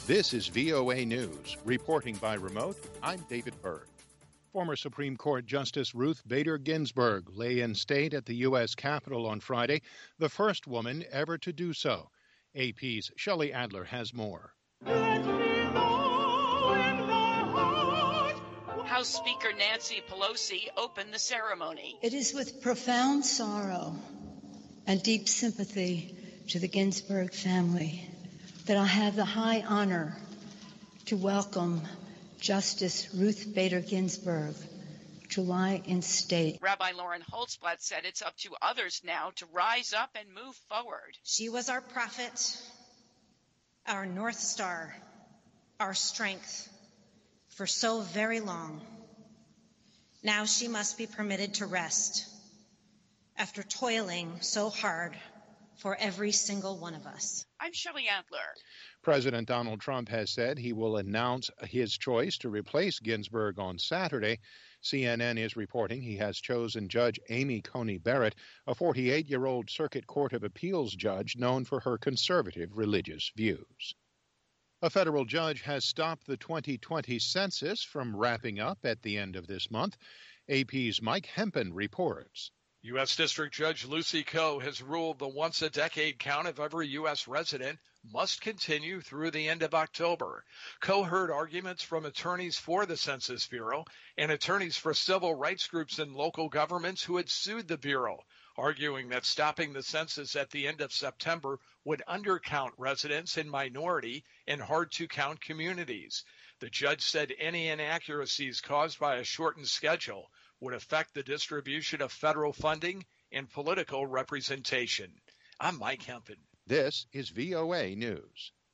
This is VOA News. Reporting by remote, I'm David Berg. Former Supreme Court Justice Ruth Bader Ginsburg lay in state at the U.S. Capitol on Friday, the first woman ever to do so. AP's Shelley Adler has more. House Speaker Nancy Pelosi opened the ceremony. It is with profound sorrow and deep sympathy to the Ginsburg family that I have the high honor to welcome Justice Ruth Bader Ginsburg to lie in state. Rabbi Lauren Holtzblatt said it's up to others now to rise up and move forward. She was our prophet, our North Star, our strength for so very long. Now she must be permitted to rest after toiling so hard for every single one of us. I'm Shelley Adler. President Donald Trump has said he will announce his choice to replace Ginsburg on Saturday. CNN is reporting he has chosen Judge Amy Coney Barrett, a 48-year-old Circuit Court of Appeals judge known for her conservative religious views. A federal judge has stopped the 2020 census from wrapping up at the end of this month. AP's Mike Hempen reports. U.S. District Judge Lucy Koh has ruled the once-a-decade count of every U.S. resident must continue through the end of October. Koh heard arguments from attorneys for the Census Bureau and attorneys for civil rights groups and local governments who had sued the Bureau, arguing that stopping the census at the end of September would undercount residents in minority and hard-to-count communities. The judge said any inaccuracies caused by a shortened schedule would affect the distribution of federal funding and political representation. I'm Mike Hempen. This is VOA News.